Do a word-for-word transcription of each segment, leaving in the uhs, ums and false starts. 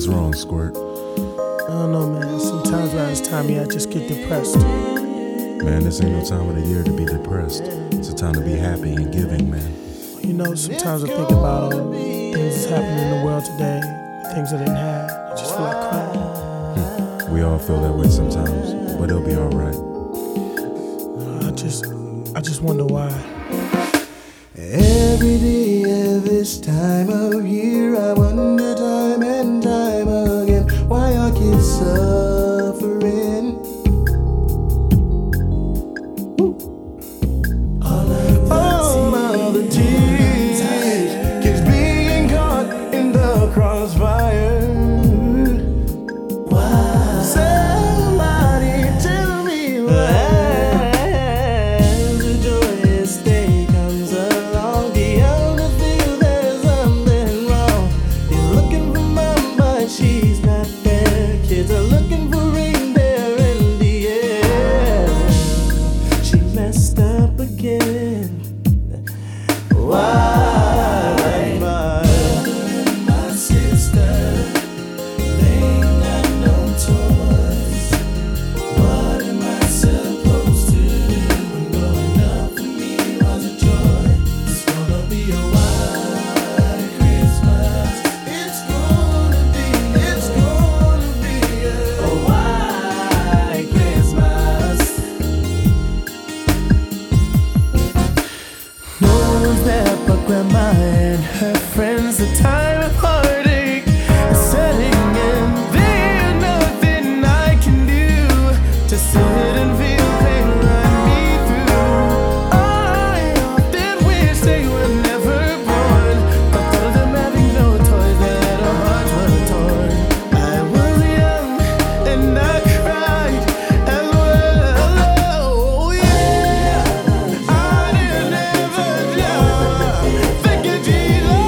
wrong, Squirt? I don't know, man. Sometimes around this time of year, I just get depressed. Man, this ain't no time of the year to be depressed. It's a time to be happy and giving, man. You know, sometimes I think about all the things that's happening in the world today, things I didn't have. I just feel like crying. We all feel that way sometimes, but it'll be alright. I just, I just wonder why. Every day of this time of year, I wonder time and time again why our kids suffering. All of the tears, kids being caught in the crossfire. Why? Somebody tell me why. As the joyous day comes along, the elders feel there's something wrong. He's looking for mom, but she's not there. Kids are looking for reindeer in the air. She messed up again. Why? My, my sister, they ain't got no toys. What am I supposed to do when growing up for me was a joy? It's gonna be a white Christmas. It's gonna be, it's gonna be a, a white Christmas. No one's there but Grandma and her friends. The time of heartache is setting in. There's nothing I can do to sit and feel pain run me through. I often wish they were never born, but thought of them having no toys, that our hearts were torn. I was young and I cried as well. Oh yeah, I didn't ever know. Thank you, Jesus.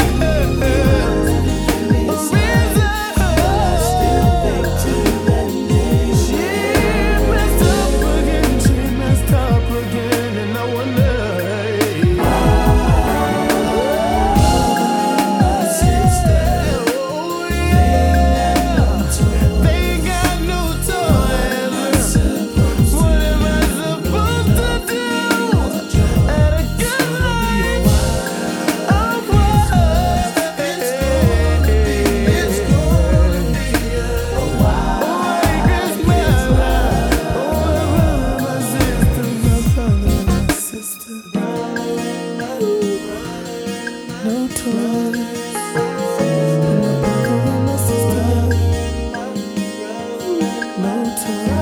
No toys. No toys.